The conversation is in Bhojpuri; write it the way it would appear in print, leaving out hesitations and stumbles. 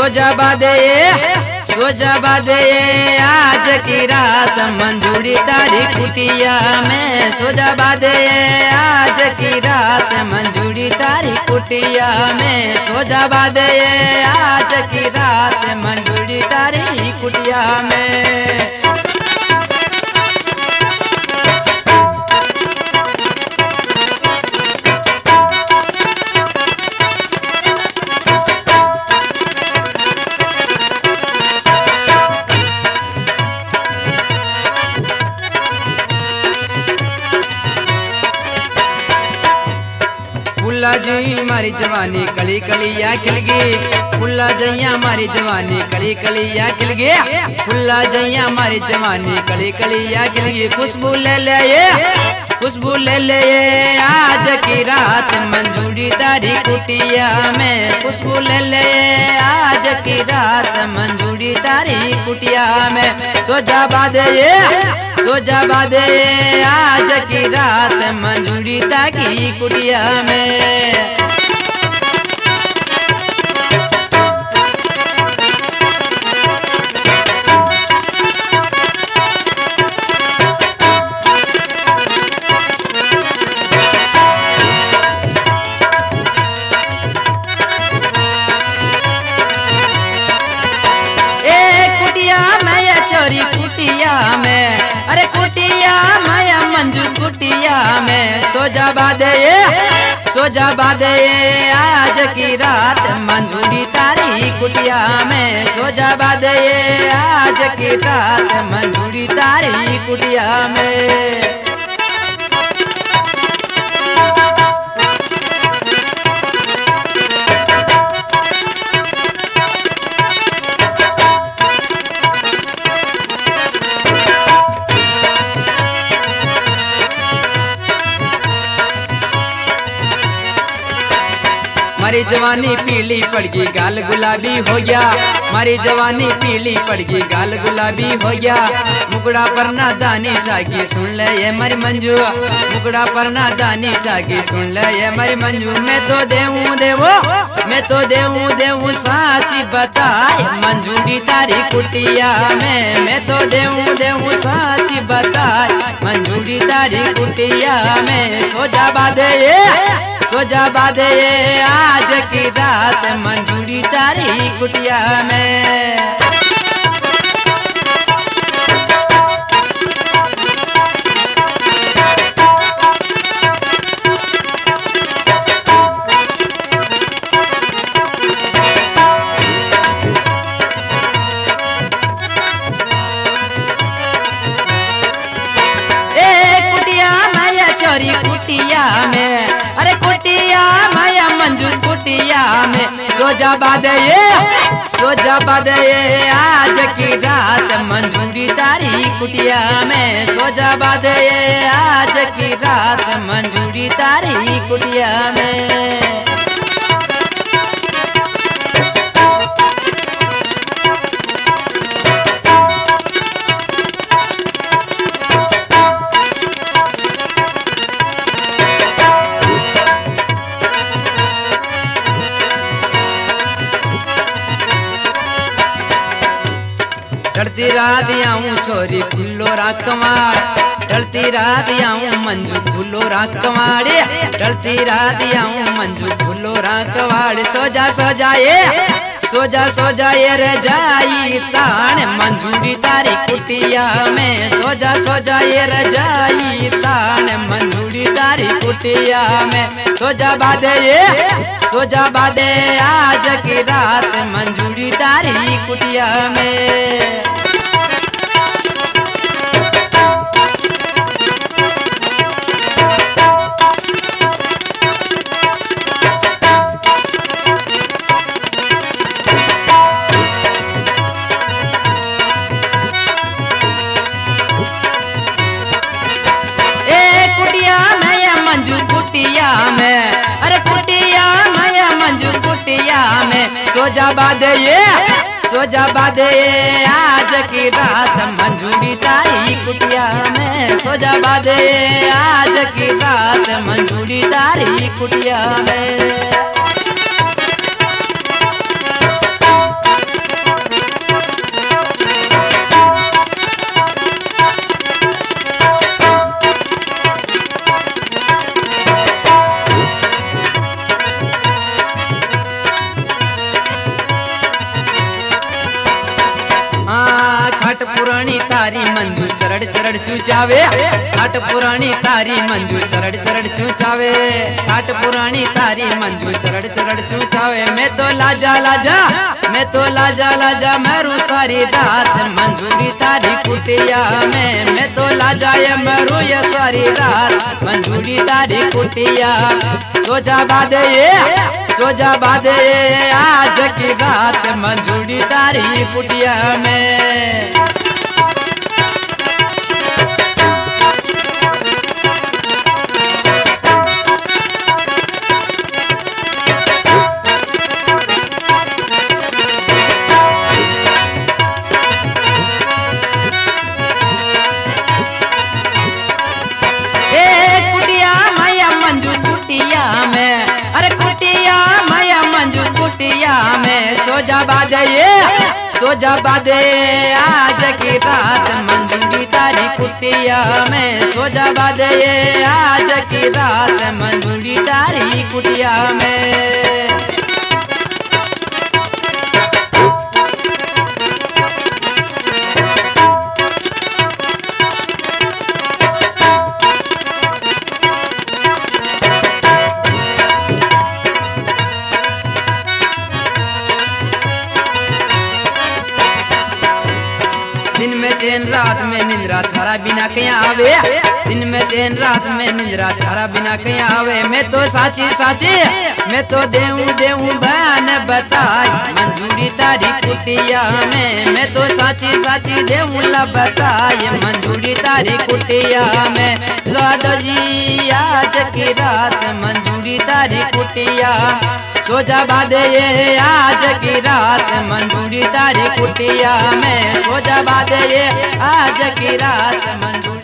सोजा बादे आज की रात मंजूरी तारी कुटिया में। सोजा बादे आज की रात मंजूरी तारी कुटिया में। सोजा बादे आज की रात मंजूरी तारी कुटिया में। फुल्ला जी मारी जवानी कली कलिया खिल गई। फुल्ला जैया मारी जवानी कली कलिया खिल गई। फुल्ला जैया मारी जवानी कली कलिया खिल गई। खुशबू ले ले आज की रात मंजूरी तारी कुटिया में। खुशबू ले ले आज की रात मंजूरी तारी कुटिया में। सोजा बादे आज की रात मंजूरी तारी कुटिया में। कुटिया में, अरे कुटिया माया मंजू कुटिया में। सोजा बादे आज की रात मंजूरी तारी कुटिया में। सोजा बादे आज की रात मंजूरी तारी कुटिया में। मारी जवानी पीली पड़ गई गाल गुलाबी हो गया। मारी जवानी पीली पड़ गई गाल गुलाबी हो गया। मुकड़ा पर नादानी चाकी सुन ले ये मरी मंजू। मुकड़ा पर नादानी चाकी सुन ले ये मरी मंजू। मैं तो देऊं साची बताए मंजूरी तारी कुटिया में। मैं तो देऊं साची बताए मंजूरी तारी कुटिया में। सोजा बादे आज की रात मंजूरी तारी कुटिया में। कुटिया में, अरे कुटिया माया मंजू कुटिया में। सोजा बादे आज की रात मंजूरी तारी कुटिया में। सोजा बादे आज की रात मंजूरी तारी कुटिया में। ढलती रात आऊं छोरी फुल्लो राकमाड़। ढलती रात आऊं मंजू फुल्लो राकमाड़। ढलती रात आऊं मंजू फुल्लो राकमाड़। सोजा ये रजाई तान मंजूरी तारी कुटिया में। सोजा ये रजाई तान मंजूरी तारी कुटिया में। सोजा बादे आज की रात मंजूरी तारी कुटिया में। कुटिया में, अरे कुटिया माया मंजू कुटिया में। सोजा बादे आज की रात मंजूरी तारी कुटिया में। सोजा बादे आज की रात मंजूरी तारी कुटिया में। चरड़ चरड़ चूचावे ठाट पुरानी तारी मंजू चरड़ चरड़ चूचावे ठाट पुरानी तारी मंजू चरड़ चरड़ चूचावे मैं तो लाजा लाजा मैं तो लाजा लाजा मरू सारी रात मंजूरी तारी कुटिया में मैं तो लाजा ये मरू ये सारी रात मंजूरी तारी कुटिया सोजा बादे आज की रात मंजूरी तारी कुटिया में। सोजा बादे आज की रात मंजूरी तारी कुटिया में सोजा बादे आज की रात मंजूरी तारी कुटिया में। दिन में चैन रात में निंद्रा थारा बिना कहीं आवे दिन में चैन रात में निंद्रा थारा बिना कहीं आवे मैं तो साची साची मैं तो देऊं देऊं बयान बताई मंजूरी तारी कुटिया में मैं तो साची साची देऊं ला बताई मंजूरी तारी कुटिया में। लो जी आज की रात मंजूरी तारी कुटिया सोजा बादे आज की रात मंजूरी तारी कुटिया में सोजा बादे आज की रात मंजूरी